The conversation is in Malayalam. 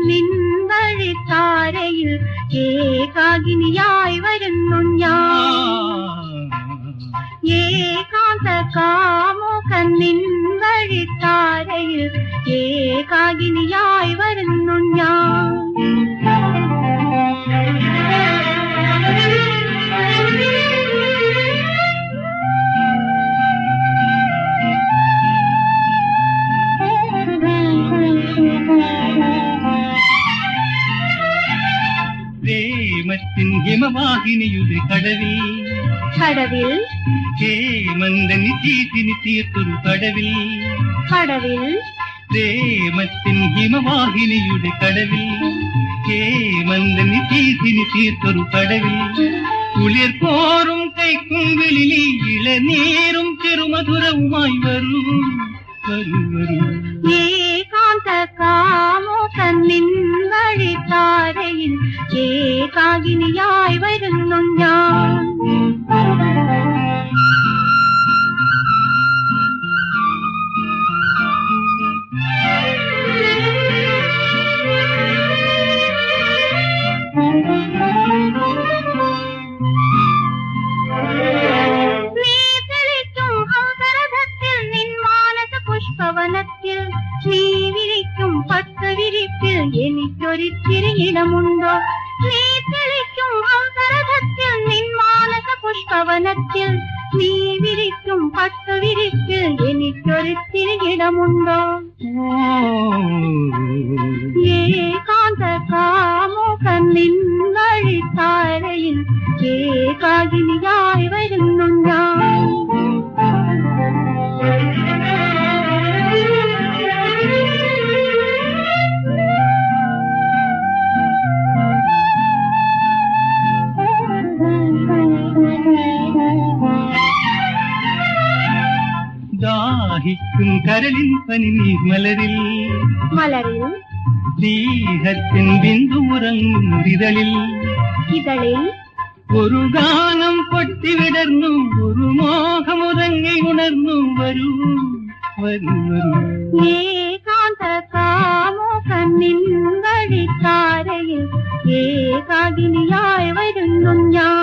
നിൻ വഴിത്താരയിൽ ഏകാകിനിയായി വരുന്നു ഞാൻ. ഏകാന്ത കാമുകൻ നിൻ വഴിത്താരയിൽ ഏകാകിനിയായി വരുന്നു ഞാൻ. പ്രേമത്തിൻ ഹിമവാഹിനിയുടെ കടവിൽ കടവിൽ ഹേമന്തനി ചീറ്റിനി തീർത്തൊരു കടവിൽ കടവിൽ പ്രേമത്തിൻ ഹിമവാഹിനിയുടെ കടവിൽ ഹേമന്തനി ചീറ്റിനി തീർത്തൊരു കടവിൽ കുളിർപോറും കൈക്കുമ്പിളിൽ ഇളനീരും ചെറുമധുരവുമായി വരൂ വരൂ വരൂ. ഏകാന്ത കാമുകൻ നിൻ വഴിത്താരയിൽ ഏകാകിനിയായി വരുന്നു ഞാൻ. പുഷ്പവനത്തിൽ നീ വിരിക്കും പട്ടുവിരിപ്പിൽ എനിക്കൊരിത്തിരി ഇടമുണ്ടോ? നീ തെളിക്കും അവസരത്തിൽ നിൻ മാനസ പുഷ്പവനത്തിൽ നീ വിരിക്കും പട്ടുവിരിപ്പിൽ എനിക്കൊരിത്തിരി ഇടമുണ്ടോ? ഏകാന്ത കാമുകൻ നിൻ വഴിത്താരയിൽ ഏകാകിനിയായി വരുന്നു ഞാൻ. ദാഹിക്കും കരളിൻ പനിനീർ മലരിൽ മലരിൽ സ്നേഹത്തിൻ ബിന്ദുറങ്ങും ഇതളിൽ ഇതളിൽ ഒരു ഗാനം പൊട്ടിവിടർന്നു ഒരു മോഹമുറങ്ങി ഉണർന്നു വരൂ വരൂ വരൂ. ഏകാന്ത കാമുകൻ നിൻ വഴിത്താരയിൽ ഏകാകിനിയായി വരുന്നു ഞാൻ.